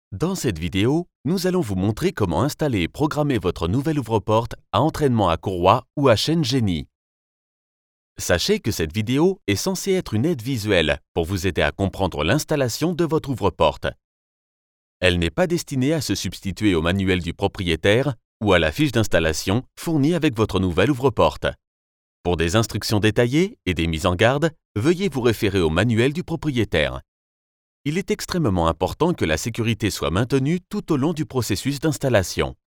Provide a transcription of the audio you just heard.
Dans cette vidéo, nous allons vous montrer comment installer et programmer votre nouvel ouvre-porte à entraînement à courroie ou à chaîne Genie. Sachez que cette vidéo est censée être une aide visuelle pour vous aider à comprendre l'installation de votre ouvre-porte. Elle n'est pas destinée à se substituer au manuel du propriétaire ou à la fiche d'installation fournie avec votre nouvel ouvre-porte. Pour des instructions détaillées et des mises en garde, veuillez vous référer au manuel du propriétaire. Il est extrêmement important que la sécurité soit maintenue tout au long du processus d'installation.